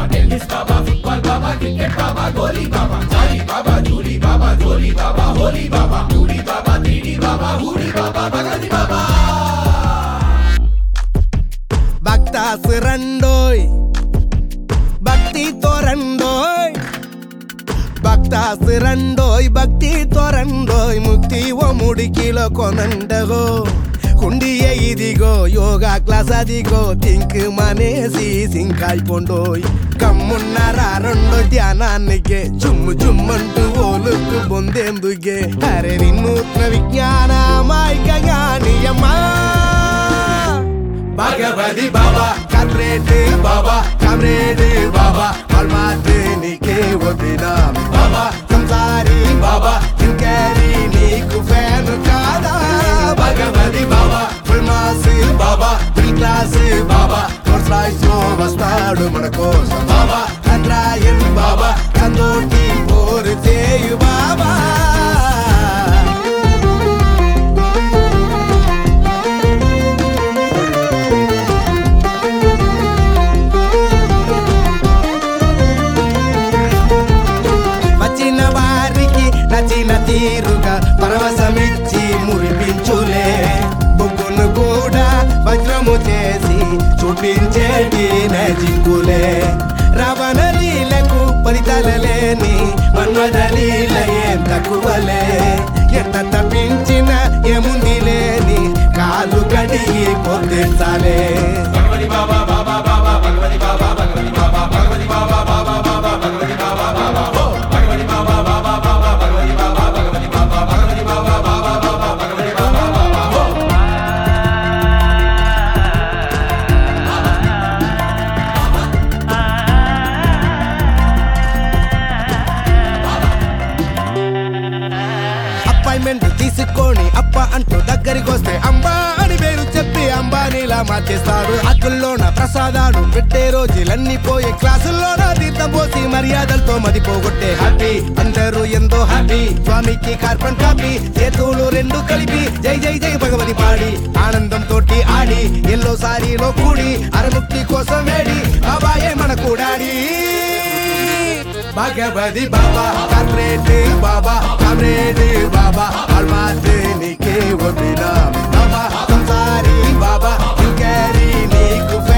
Tennis बाबा, football बाबा, cricket बाबा, गोली बाबा, जाली बाबा, झूली बाबा, झोली बाबा, होली बाबा, टूडी बाबा, तीडी बाबा, हुडी बाबा, भगवती बाबा. భక్తాస్ రండోయ్ భక్తితో రండోయ్ భక్తాస్ రండోయ్ భక్తితో రండోయ్ ముక్తి ఓ ముడికిలో కొనండగో ಹುಂಡಿಯೇ ಇದಿಗೋ ಯೋಗ ಕ್ಲಾಸ್ ಅದಿಗೋ ತಿಂಕ್ ಮನೇಸಿ ಸಿಂಕಾಯ್ಕೊಂಡೋಯ್ ಕಮ್ಮುನ್ನರ రెండు ధ్యానానికి జుమ్ము జుమ్మంటూ ఓలుకు బొందేందుకే అరే వినూత్న విజ్ఞాన మాయిక జ్ఞానియమ్మా భగవతి బాబా కమ్రేడ్ బాబా కమ్రేడ్ బాబా అల్మాతే నీకే వదినా బాబా సంసారి బాబా ఇంకరి నీకు ఫ్యాన్ కాదా భగవతి బాబా ఫుల్ మాస్ బాబా ఫుల్ క్లాస్ బాబా కోర్స్ లైఫ్ లో వస్తాడు మన కోసం బాబా కండ్రాయన్ బాబా కందోటి పోరు చేయు బాబా నచ్చిన తీరుగా పరవశమిచ్చి మురిపించులే బొగ్గును కూడా వజ్రము చేసి చూపించేటి నజిక్కులే రావణ లీలకు పరితలలేని మన్మథలీల ఏం తక్కువలే ఎంత తప్పించిన ఏముంది లేని కాలు కడిగి పొందించాలే భగవతి బాబా బాబా బాబా భగవతి బాబా భగవతి బాబా భగవతి బాబా బాబా బాబా భగవతి బాబా బాబా భగవతి బాబా బాబా బాబా భగవతి బాబా భగవతి బాబా భగవతి బాబా బాబా బాబా భగవతి బాబా బాబా అపాయింట్మెంట్ తీసుకొని అప్ప అంటూ దగ్గరికి వస్తే అంబా అని పేరు చెప్పి అంబానీలా మార్చేస్తాడు అక్కుల్లోన ప్రసాదాలు పెట్టే రోజులన్నీ పోయే క్లాసుల్లోన తీర్థం పోసి మర్యాదలతో మదిపోగొట్టే హ్యాపీ అందరూ ఎంతో హ్యాపీ స్వామికి కార్బన్ కాపీ చేతులు రెండు కలిపి జై జై జై భగవతి పాడి ఆనందం తోటి ఆడి ఎల్లో సారీలో కూడి అరముక్తి కోసం వేడి బాబాయే మన కూడాడి భగవతి బాబా కమ్రేడ్ బాబా కమ్రేడ్ బాబా అల్మాతే నీకే వదినా బాబా సంసారి బాబా ఇంకరి నీకు